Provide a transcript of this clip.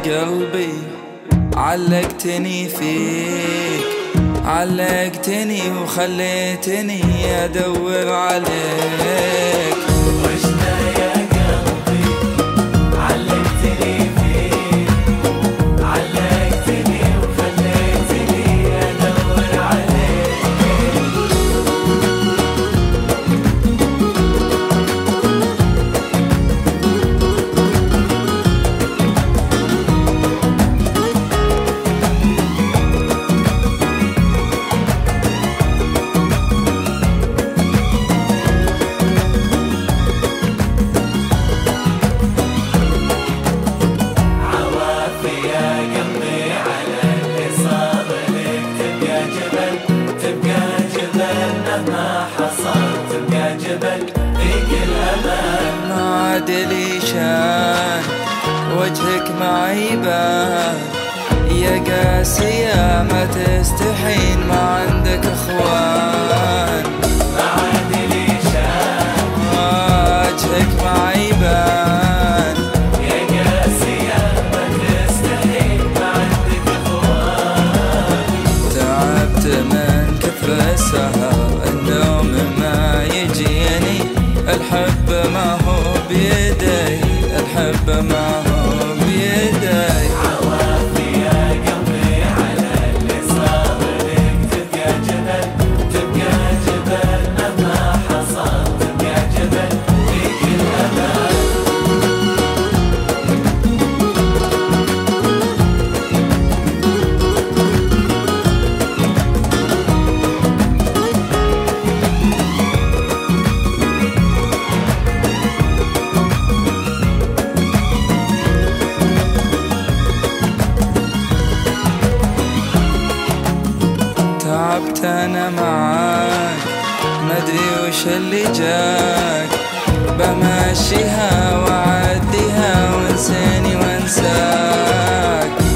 قلبي علقتني فيك، علقتني وخليتني أدور عليك. وشنا يا قلبي علقتني فيك، علقتني وخليتني أدور عليك. ما عدلي شان وجهك معي بان، يا قاسية ما تستحين ما عندك اخوان. ما عدلي شان وجهك معي بان، يا قاسية ما تستحين ما عندك اخوان. تعبت من كثر السهر النوم ما يجيني، الحب ما هو بيدي، الحب ما هو بيدي. عوافي يا قلبي على اللي صار لك، تبقى جبل تبقى جبل مهما حصل، تبقى جبل فيك الأمان. تعبت انا معاك مدري وش اللي جاك، بمشيها وعديها وانساني وانساك.